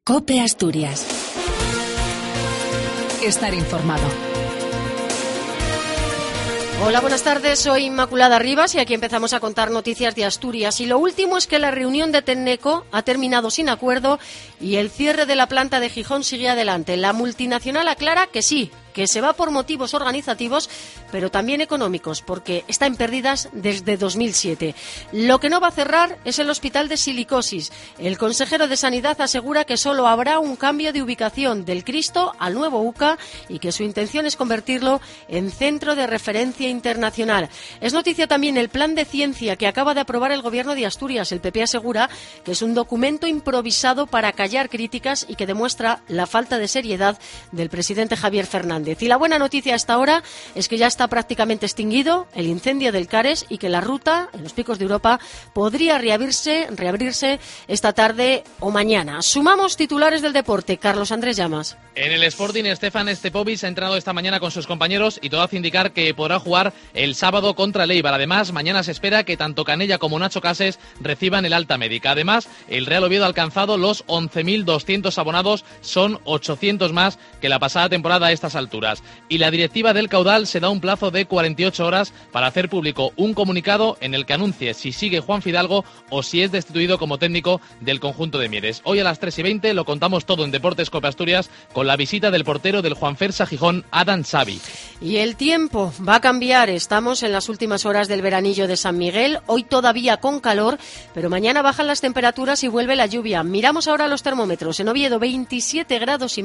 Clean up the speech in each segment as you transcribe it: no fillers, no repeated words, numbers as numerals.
COPE Asturias. Estar informado. Hola, buenas tardes, soy Inmaculada Rivas y aquí empezamos a contar noticias de Asturias. Y lo último es que la reunión de Tenneco ha terminado sin acuerdo y el cierre de la planta de Gijón sigue adelante. La multinacional aclara que sí, que se va por motivos organizativos, pero también económicos, porque está en pérdidas desde 2007. Lo que no va a cerrar es el hospital de Silicosis. El consejero de Sanidad asegura que solo habrá un cambio de ubicación del Cristo al nuevo UCA y que su intención es convertirlo en centro de referencia internacional. Es noticia también el plan de ciencia que acaba de aprobar el Gobierno de Asturias. El PP asegura que es un documento improvisado para callar críticas y que demuestra la falta de seriedad del presidente Javier Fernández. Y la buena noticia a esta hora es que ya está prácticamente extinguido el incendio del Cares y que la ruta en los Picos de Europa podría reabrirse esta tarde o mañana. Sumamos titulares del deporte. Carlos Andrés Llamas. En el Sporting, Stefan Stepovic ha entrenado esta mañana con sus compañeros y todo hace indicar que podrá jugar el sábado contra el Eibar. Además, mañana se espera que tanto Canella como Nacho Cases reciban el alta médica. Además, el Real Oviedo ha alcanzado los 11.200 abonados, son 800 más que la pasada temporada a estas alturas. Y la directiva del Caudal se da un plazo de 48 horas para hacer público un comunicado en el que anuncie si sigue Juan Fidalgo o si es destituido como técnico del conjunto de Mieres. Hoy a las 3:20 lo contamos todo en Deportes COPE Asturias con la visita del portero del Juanfersa Gijón, Adam Xavi. Y el tiempo va a cambiar. Estamos en las últimas horas del veranillo de San Miguel. Hoy todavía con calor, pero mañana bajan las temperaturas y vuelve la lluvia. Miramos ahora los termómetros. En Oviedo 27,5 grados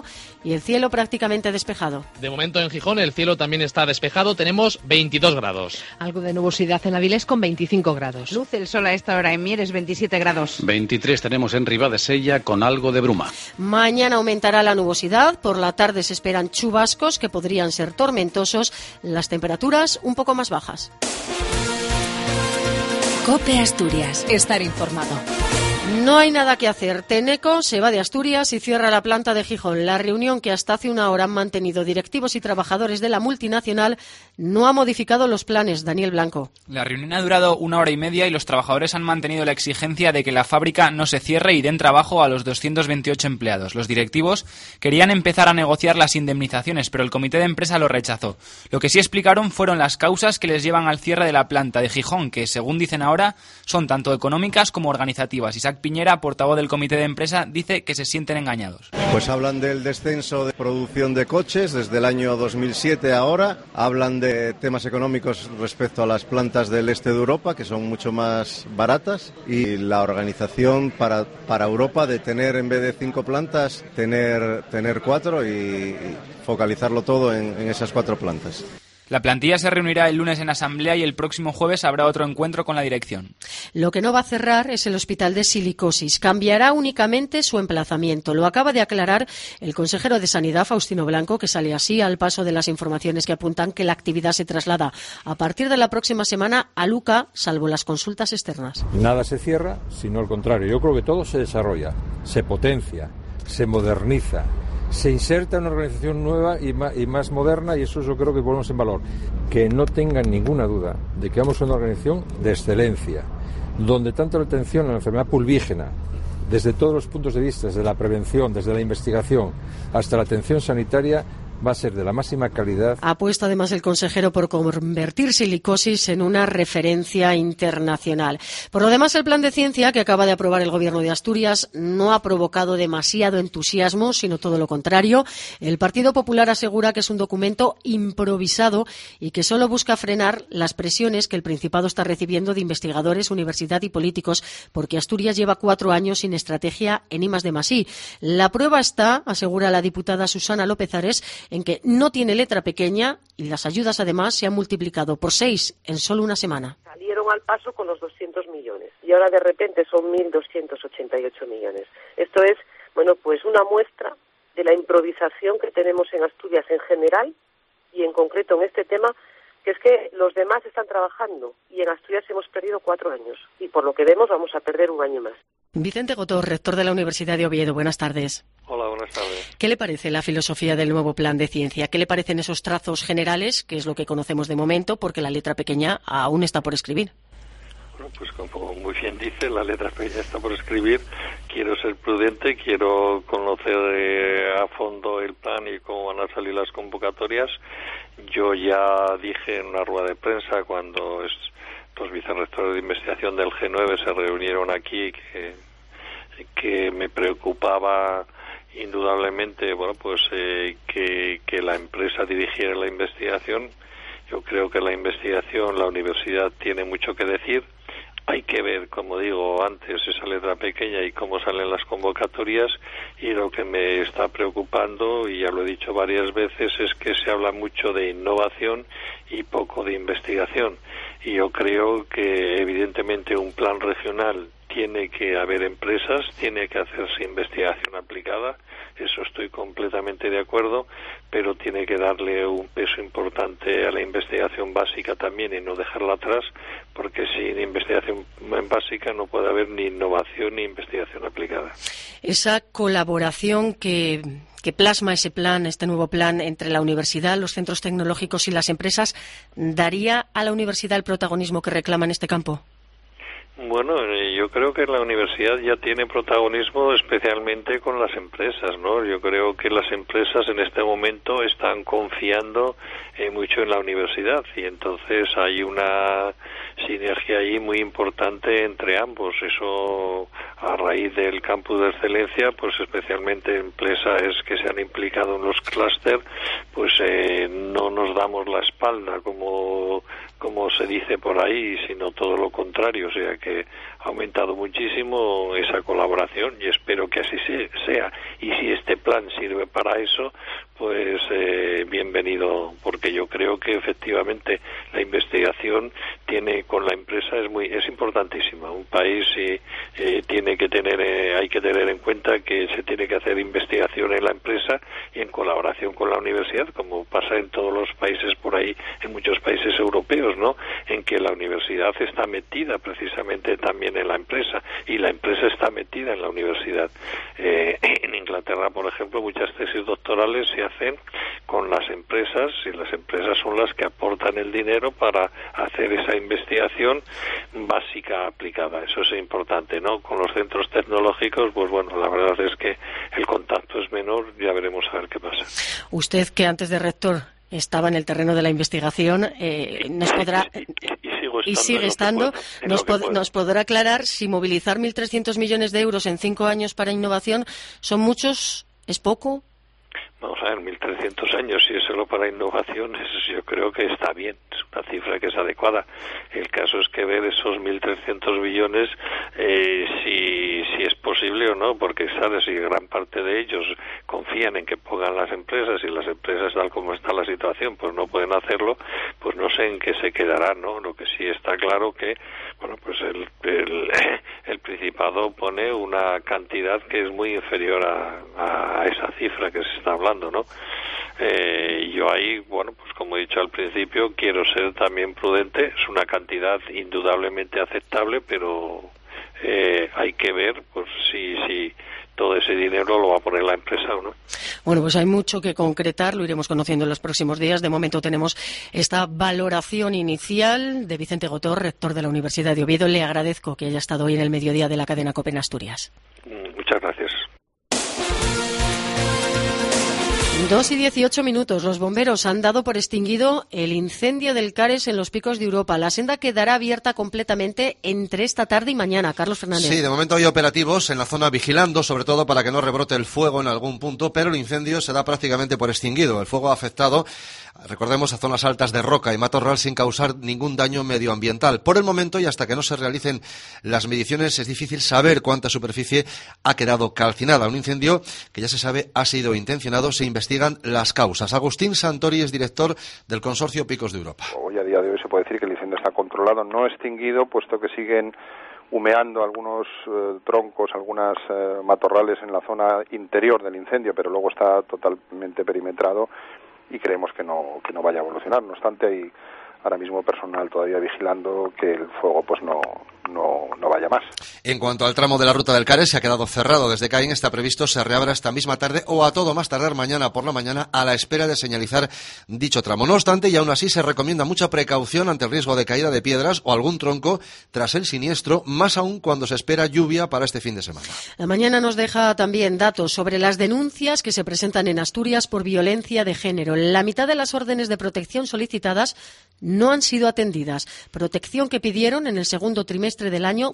y el cielo prácticamente despejado. De momento en Gijón el cielo también está despejado, tenemos 22 grados. Algo de nubosidad en Avilés con 25 grados. Luce el sol a esta hora en Mieres, 27 grados. 23 tenemos en Ribadesella con algo de bruma. Mañana aumentará la nubosidad, por la tarde se esperan chubascos que podrían ser tormentosos, las temperaturas un poco más bajas. COPE Asturias. Estar informado. No hay nada que hacer. Tenneco se va de Asturias y cierra la planta de Gijón. La reunión que hasta hace una hora han mantenido directivos y trabajadores de la multinacional no ha modificado los planes. Daniel Blanco. La reunión ha durado 1 hora y media y los trabajadores han mantenido la exigencia de que la fábrica no se cierre y den trabajo a los 228 empleados. Los directivos querían empezar a negociar las indemnizaciones, pero el comité de empresa lo rechazó. Lo que sí explicaron fueron las causas que les llevan al cierre de la planta de Gijón, que según dicen ahora son tanto económicas como organizativas. Isaac Piñera, portavoz del comité de empresa, dice que se sienten engañados. Pues hablan del descenso de producción de coches desde el año 2007 a ahora, hablan de temas económicos respecto a las plantas del este de Europa, que son mucho más baratas, y la organización para Europa de tener, en vez de 5 plantas, tener 4 y focalizarlo todo en esas 4 plantas. La plantilla se reunirá el lunes en asamblea y el próximo jueves habrá otro encuentro con la dirección. Lo que no va a cerrar es el hospital de Silicosis. Cambiará únicamente su emplazamiento. Lo acaba de aclarar el consejero de Sanidad, Faustino Blanco, que sale así al paso de las informaciones que apuntan que la actividad se traslada a partir de la próxima semana a Luca, salvo las consultas externas. Nada se cierra, sino al contrario. Yo creo que todo se desarrolla, se potencia, se moderniza. Se inserta una organización nueva y más moderna, y eso yo creo que ponemos en valor. Que no tengan ninguna duda de que vamos a una organización de excelencia, donde tanto la atención a la enfermedad pulvígena, desde todos los puntos de vista, desde la prevención, desde la investigación, hasta la atención sanitaria, va a ser de la máxima calidad. Ha puesto además el consejero por convertir Silicosis en una referencia internacional. Por lo demás, el plan de ciencia que acaba de aprobar el Gobierno de Asturias no ha provocado demasiado entusiasmo, sino todo lo contrario. El Partido Popular asegura que es un documento improvisado y que solo busca frenar las presiones que el Principado está recibiendo de investigadores, universidad y políticos, porque Asturias lleva 4 años sin estrategia en I+D+I. La prueba está, asegura la diputada Susana López Ares, en que no tiene letra pequeña y las ayudas además se han multiplicado por 6 en solo una semana. Salieron al paso con los 200 millones y ahora de repente son 1.288 millones. Esto es, pues una muestra de la improvisación que tenemos en Asturias en general y en concreto en este tema, que es que los demás están trabajando y en Asturias hemos perdido 4 años y por lo que vemos vamos a perder un año más. Vicente Gotor, rector de la Universidad de Oviedo. Buenas tardes. Hola, buenas tardes. ¿Qué le parece la filosofía del nuevo plan de ciencia? ¿Qué le parecen esos trazos generales, que es lo que conocemos de momento, porque la letra pequeña aún está por escribir? bueno, pues como muy bien dice, la letra pequeña está por escribir. Quiero ser prudente, quiero conocer a fondo el plan y cómo van a salir las convocatorias. Yo ya dije en una rueda de prensa cuando los vicerrectores de investigación del G9 se reunieron aquí que me preocupaba indudablemente, bueno, pues que la empresa dirigiera la investigación. Yo creo que la investigación, la universidad tiene mucho que decir. Hay que ver, como digo antes, esa letra pequeña y cómo salen las convocatorias, y lo que me está preocupando, y ya lo he dicho varias veces, es que se habla mucho de innovación y poco de investigación. Y yo creo que evidentemente un plan regional tiene que haber empresas, tiene que hacerse investigación aplicada, eso estoy completamente de acuerdo, pero tiene que darle un peso importante a la investigación básica también y no dejarla atrás, porque sin investigación básica no puede haber ni innovación ni investigación aplicada. Esa colaboración que plasma ese plan, este nuevo plan entre la universidad, los centros tecnológicos y las empresas, ¿daría a la universidad el protagonismo que reclama en este campo? Bueno, yo creo que la universidad ya tiene protagonismo especialmente con las empresas, ¿no? Yo creo que las empresas en este momento están confiando mucho en la universidad y entonces hay una sinergia ahí muy importante entre ambos. Eso a raíz del campus de excelencia, pues especialmente empresas que se han implicado en los clústeres, pues no nos damos la espalda como se dice por ahí, sino todo lo contrario, o sea que ha aumentado muchísimo esa colaboración y espero que así sea. Y si este plan sirve para eso, pues bienvenido, porque yo creo que efectivamente la investigación con la empresa es importantísima. Un país hay que tener en cuenta que se tiene que hacer investigación en la empresa y en colaboración con la universidad, como pasa en todos los países por ahí, en muchos países europeos, ¿no? En que la universidad está metida precisamente también en la empresa y la empresa está metida en la universidad. En Inglaterra, por ejemplo, muchas tesis doctorales se hacen con las empresas y las empresas son las que aportan el dinero para hacer esa investigación básica aplicada. Eso es importante, ¿no? Con los centros tecnológicos, pues bueno, la verdad es que el contacto es menor, ya veremos a ver qué pasa. Usted, que antes de rector estaba en el terreno de la investigación, nos podrá... Y sigue estando. Nos podrá aclarar si movilizar 1.300 millones de euros en 5 años para innovación son muchos, es poco. Vamos a ver, 1.300 años, si es solo para innovación, yo creo que está bien, es una cifra que es adecuada. El caso es que ver esos 1.300 billones, si es posible o no, porque sabes, si gran parte de ellos confían en que pongan las empresas y las empresas, tal como está la situación, pues no pueden hacerlo, pues no sé en qué se quedará, ¿no? Lo que sí está claro que, bueno, pues el Principado pone una cantidad que es muy inferior a esa cifra que se está hablando, ¿no? Yo ahí, bueno, pues como he dicho al principio, quiero ser también prudente. Es una cantidad indudablemente aceptable, pero hay que ver pues si todo ese dinero lo va a poner la empresa o no. Bueno, pues hay mucho que concretar, lo iremos conociendo en los próximos días. De momento tenemos esta valoración inicial de Vicente Gotó, rector de la Universidad de Oviedo. Le agradezco que haya estado hoy en el mediodía de la cadena COPE en Asturias. Muchas gracias. 2:18. Los bomberos han dado por extinguido el incendio del Cares en los Picos de Europa. La senda quedará abierta completamente entre esta tarde y mañana. Carlos Fernández. Sí, de momento hay operativos en la zona vigilando, sobre todo para que no rebrote el fuego en algún punto, pero el incendio se da prácticamente por extinguido. El fuego ha afectado, recordemos, a zonas altas de roca y matorral sin causar ningún daño medioambiental. Por el momento, y hasta que no se realicen las mediciones, es difícil saber cuánta superficie ha quedado calcinada. Un incendio que ya se sabe ha sido intencionado, se investigan las causas. Agustín Santori es director del Consorcio Picos de Europa. Hoy, a día de hoy, se puede decir que el incendio está controlado, no extinguido, puesto que siguen humeando algunos troncos, algunas matorrales en la zona interior del incendio, pero luego está totalmente perimetrado y creemos que no vaya a evolucionar. No obstante, hay ahora mismo personal todavía vigilando que el fuego pues no no vaya más. En cuanto al tramo de la ruta del Cares, se ha quedado cerrado desde Caín. Está previsto se reabra esta misma tarde o a todo más tardar mañana por la mañana, a la espera de señalizar dicho tramo. No obstante, y aún así se recomienda mucha precaución ante el riesgo de caída de piedras o algún tronco tras el siniestro, más aún cuando se espera lluvia para este fin de semana. La mañana nos deja también datos sobre las denuncias que se presentan en Asturias por violencia de género. La mitad de las órdenes de protección solicitadas no han sido atendidas. Protección que pidieron en el segundo trimestre del año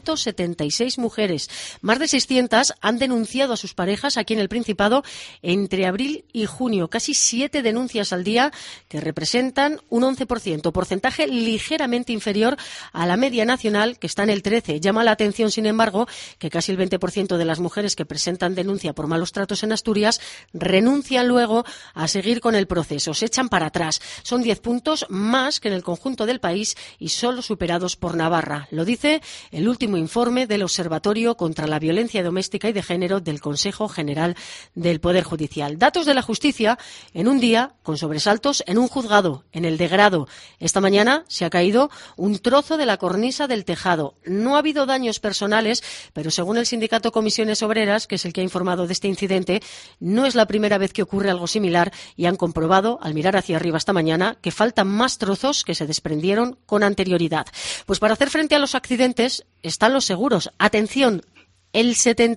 176 mujeres. Más de 600 han denunciado a sus parejas aquí en el Principado entre abril y junio. Casi 7 denuncias al día, que representan un 11%, porcentaje ligeramente inferior a la media nacional, que está en el 13%. Llama la atención, sin embargo, que casi el 20% de las mujeres que presentan denuncia por malos tratos en Asturias renuncian luego a seguir con el proceso. Se echan para atrás. Son 10 puntos más que en el conjunto del país y solo superados por Navarra. Lo dice el último informe del Observatorio contra la Violencia Doméstica y de Género del Consejo General del Poder Judicial. Datos de la justicia en un día con sobresaltos en un juzgado, en el de Grado. Esta mañana se ha caído un trozo de la cornisa del tejado. No ha habido daños personales, pero según el sindicato Comisiones Obreras, que es el que ha informado de este incidente, no es la primera vez que ocurre algo similar y han comprobado, al mirar hacia arriba esta mañana, que faltan más trozos que se desprendieron con anterioridad. Pues para hacer frente a los accidentes están los seguros. Atención, el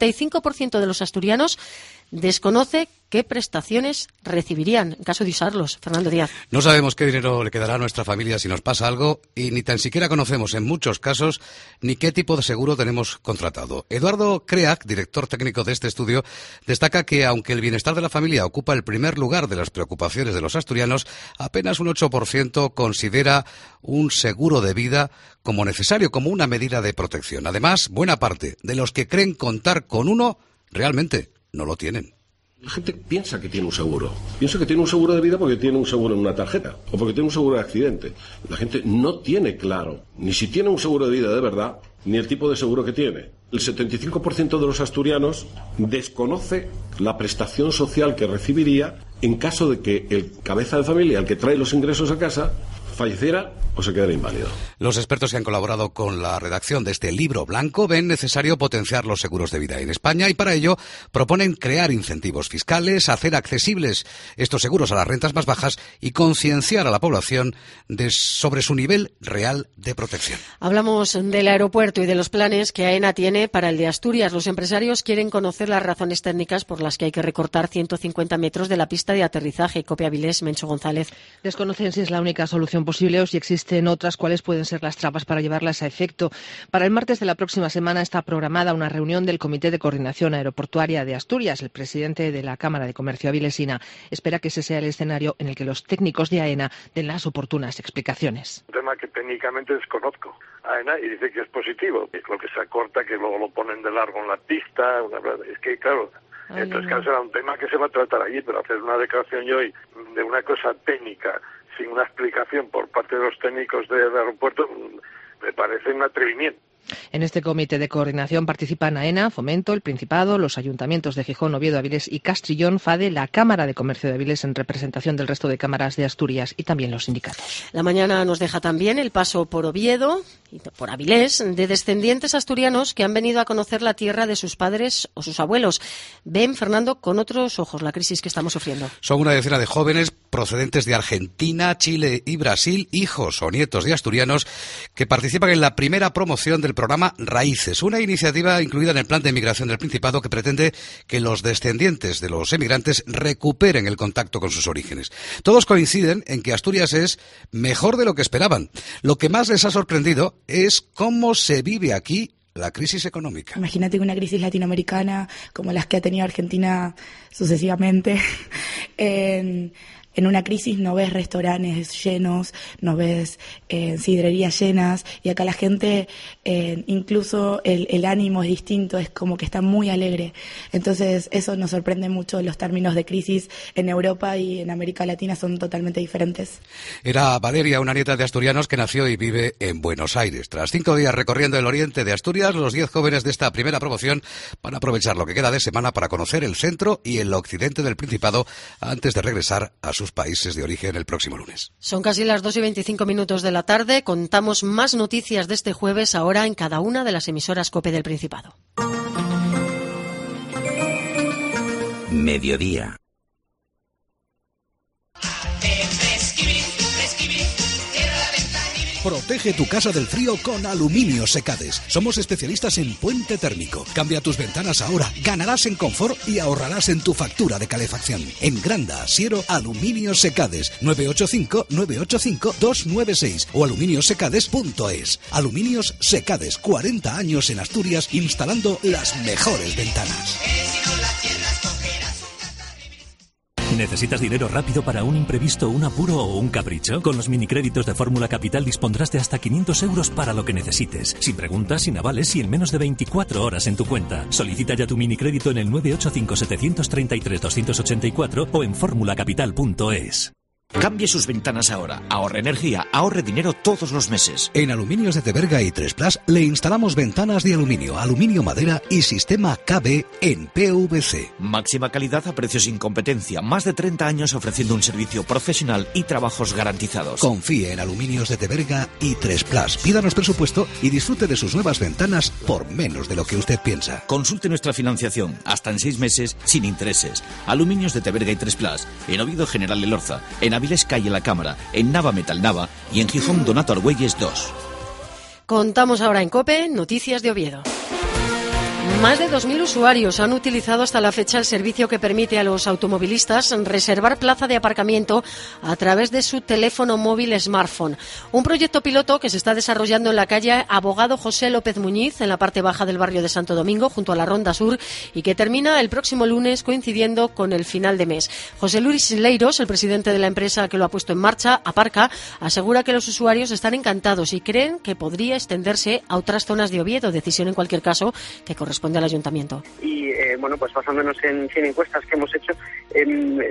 75% de los asturianos desconoce qué prestaciones recibirían en caso de usarlos. Fernando Díaz. No sabemos qué dinero le quedará a nuestra familia si nos pasa algo y ni tan siquiera conocemos en muchos casos ni qué tipo de seguro tenemos contratado. Eduardo Creac, director técnico de este estudio, destaca que aunque el bienestar de la familia ocupa el primer lugar de las preocupaciones de los asturianos, apenas un 8% considera un seguro de vida como necesario, como una medida de protección. Además, buena parte de los que creen contar con uno realmente no lo tienen. La gente piensa que tiene un seguro. Piensa que tiene un seguro de vida porque tiene un seguro en una tarjeta o porque tiene un seguro de accidente. La gente no tiene claro ni si tiene un seguro de vida de verdad ni el tipo de seguro que tiene. El 75% de los asturianos desconoce la prestación social que recibiría en caso de que el cabeza de familia, el que trae los ingresos a casa, falleciera o se quedara inválido. Los expertos que han colaborado con la redacción de este libro blanco ven necesario potenciar los seguros de vida en España y para ello proponen crear incentivos fiscales, hacer accesibles estos seguros a las rentas más bajas y concienciar a la población sobre su nivel real de protección. Hablamos del aeropuerto y de los planes que AENA tiene para el de Asturias. Los empresarios quieren conocer las razones técnicas por las que hay que recortar 150 metros de la pista de aterrizaje. Copia Avilés, Mencho González. Desconocen si es la única solución posible o si existen otras, cuáles pueden ser las trabas para llevarlas a efecto. Para el martes de la próxima semana está programada una reunión del Comité de Coordinación Aeroportuaria de Asturias. El presidente de la Cámara de Comercio avilesina espera que ese sea el escenario en el que los técnicos de AENA den las oportunas explicaciones. Un tema que técnicamente desconozco. AENA y dice que es positivo. Lo que se acorta, que luego lo ponen de largo en la pista. Es que, claro, entonces claro, será un tema que se va a tratar allí, pero hacer una declaración yo hoy de una cosa técnica sin una explicación por parte de los técnicos del aeropuerto me parece un atrevimiento. En este comité de coordinación participan AENA, Fomento, el Principado, los ayuntamientos de Gijón, Oviedo, Avilés y Castrillón, FADE, la Cámara de Comercio de Avilés en representación del resto de cámaras de Asturias y también los sindicatos. La mañana nos deja también el paso por Oviedo y por Avilés de descendientes asturianos que han venido a conocer la tierra de sus padres o sus abuelos. Ven, Fernando, con otros ojos la crisis que estamos sufriendo. Son una decena de jóvenes procedentes de Argentina, Chile y Brasil, hijos o nietos de asturianos, que participan en la primera promoción del programa Raíces, una iniciativa incluida en el Plan de Migración del Principado que pretende que los descendientes de los emigrantes recuperen el contacto con sus orígenes. Todos coinciden en que Asturias es mejor de lo que esperaban. Lo que más les ha sorprendido es cómo se vive aquí la crisis económica. Imagínate una crisis latinoamericana como las que ha tenido Argentina sucesivamente. En una crisis no ves restaurantes llenos, no ves sidrerías llenas y acá la gente, incluso el ánimo es distinto, es como que está muy alegre. Entonces eso nos sorprende mucho. Los términos de crisis en Europa y en América Latina son totalmente diferentes. Era Valeria, una nieta de asturianos que nació y vive en Buenos Aires. Tras 5 días recorriendo el oriente de Asturias, los 10 jóvenes de esta primera promoción van a aprovechar lo que queda de semana para conocer el centro y el occidente del Principado antes de regresar a sus sus países de origen el próximo lunes. Son casi las 2:25 de la tarde. Contamos más noticias de este jueves ahora en cada una de las emisoras COPE del Principado. Mediodía. Protege tu casa del frío con Aluminios Secades. Somos especialistas en puente térmico. Cambia tus ventanas ahora. Ganarás en confort y ahorrarás en tu factura de calefacción. En Granda, Siero, Aluminios Secades. 985-985-296 o aluminiosecades.es. Aluminios Secades. 40 años en Asturias instalando las mejores ventanas. ¿Necesitas dinero rápido para un imprevisto, un apuro o un capricho? Con los minicréditos de Fórmula Capital dispondrás de hasta 500 euros para lo que necesites. Sin preguntas, sin avales y en menos de 24 horas en tu cuenta. Solicita ya tu minicrédito en el 985-733-284 o en formulacapital.es. Cambie sus ventanas ahora. Ahorre energía, ahorre dinero todos los meses. En Aluminios de Teberga y 3Plus le instalamos ventanas de aluminio, aluminio madera y sistema KB en PVC. Máxima calidad a precios sin competencia. Más de 30 años ofreciendo un servicio profesional y trabajos garantizados. Confíe en Aluminios de Teberga y 3Plus. Pídanos presupuesto y disfrute de sus nuevas ventanas por menos de lo que usted piensa. Consulte nuestra financiación hasta en 6 meses sin intereses. Aluminios de Teberga y 3Plus. En Oviedo, General Elorza. En Avilés, calle La Cámara, en Nava Metal Nava y en Gijón Donato Argüelles 2. Contamos ahora en COPE noticias de Oviedo. Más de 2.000 usuarios han utilizado hasta la fecha el servicio que permite a los automovilistas reservar plaza de aparcamiento a través de su teléfono móvil smartphone. Un proyecto piloto que se está desarrollando en la calle Abogado José López Muñiz, en la parte baja del barrio de Santo Domingo, junto a la Ronda Sur, y que termina el próximo lunes coincidiendo con el final de mes. José Luis Leiros, el presidente de la empresa que lo ha puesto en marcha, Aparca, asegura que los usuarios están encantados y creen que podría extenderse a otras zonas de Oviedo, decisión en cualquier caso que corresponde al ayuntamiento. Y bueno, pues basándonos en 100 encuestas que hemos hecho, le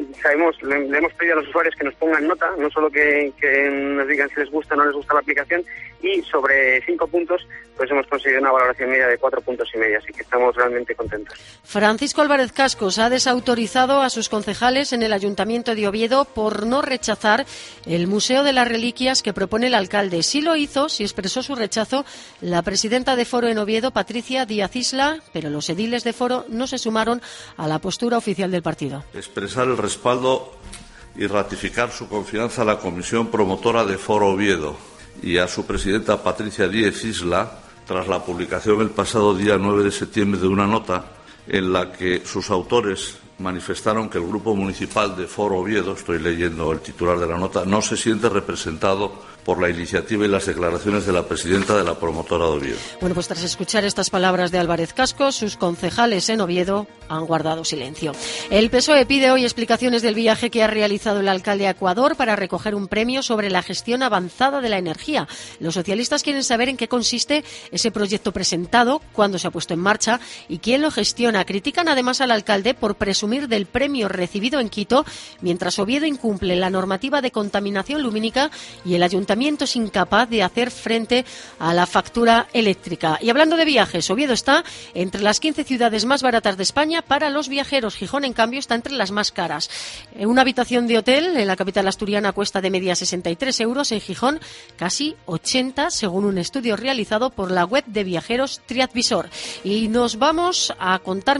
hemos pedido a los usuarios que nos pongan nota, no solo que nos digan si les gusta o no les gusta la aplicación, y sobre 5 puntos pues hemos conseguido una valoración media de 4,5 puntos, así que estamos realmente contentos. Francisco Álvarez Cascos ha desautorizado a sus concejales en el Ayuntamiento de Oviedo por no rechazar el Museo de las Reliquias que propone el alcalde. Sí lo hizo, sí expresó su rechazo la presidenta de Foro en Oviedo, Patricia Díaz Isla, pero los ediles de Foro no se sumaron a la postura oficial del partido. Expresar el respaldo y ratificar su confianza a la comisión promotora de Foro Oviedo y a su presidenta Patricia Díaz Isla tras la publicación el pasado día 9 de septiembre de una nota en la que sus autores manifestaron que el Grupo Municipal de Foro Oviedo, estoy leyendo el titular de la nota, no se siente representado por la iniciativa y las declaraciones de la presidenta de la promotora de Oviedo. Bueno, pues tras escuchar estas palabras de Álvarez Cascos, sus concejales en Oviedo han guardado silencio. El PSOE pide hoy explicaciones del viaje que ha realizado el alcalde a Ecuador para recoger un premio sobre la gestión avanzada de la energía. Los socialistas quieren saber en qué consiste ese proyecto presentado, cuándo se ha puesto en marcha y quién lo gestiona. Critican además al alcalde por presumir del premio recibido en Quito, mientras Oviedo incumple la normativa de contaminación lumínica y el ayuntamiento es incapaz de hacer frente a la factura eléctrica. Y hablando de viajes, Oviedo está entre las 15 ciudades más baratas de España para los viajeros. Gijón, en cambio, está entre las más caras. Una habitación de hotel en la capital asturiana cuesta de media 63 euros, en Gijón casi 80, según un estudio realizado por la web de viajeros TriAdvisor. Y nos vamos a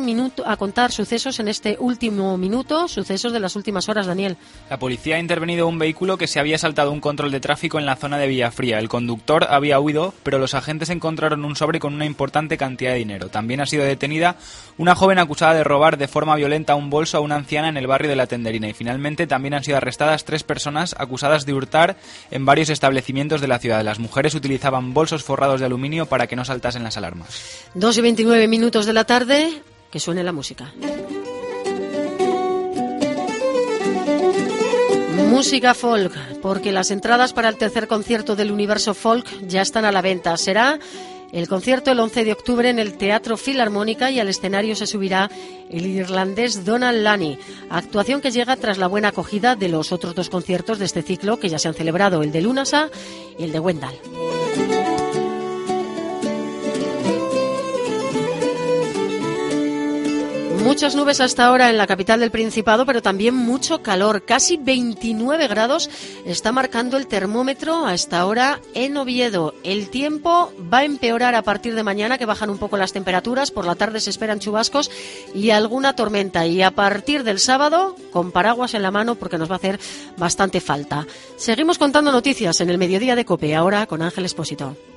contar sucesos en este último minuto, sucesos de las últimas horas, Daniel. La policía ha intervenido un vehículo que se había saltado un control de tráfico en la zona de Villafría. El conductor había huido, pero los agentes encontraron un sobre con una importante cantidad de dinero. También ha sido detenida una joven acusada de robar de forma violenta un bolso a una anciana en el barrio de La Tenderina. Y finalmente también han sido arrestadas 3 personas acusadas de hurtar en varios establecimientos de la ciudad. Las mujeres utilizaban bolsos forrados de aluminio para que no saltasen las alarmas. 2:29 de la tarde, que suene la música. Música folk, porque las entradas para el tercer concierto del Universo Folk ya están a la venta. Será el concierto el 11 de octubre en el Teatro Filarmónica y al escenario se subirá el irlandés Donald Lani. Actuación que llega tras la buena acogida de los otros 2 conciertos de este ciclo que ya se han celebrado, el de Lunasa y el de Wendell. Muchas nubes hasta ahora en la capital del Principado, pero también mucho calor. Casi 29 grados está marcando el termómetro a esta hora en Oviedo. El tiempo va a empeorar a partir de mañana, que bajan un poco las temperaturas. Por la tarde se esperan chubascos y alguna tormenta. Y a partir del sábado, con paraguas en la mano, porque nos va a hacer bastante falta. Seguimos contando noticias en el mediodía de COPE, ahora con Ángel Expósito.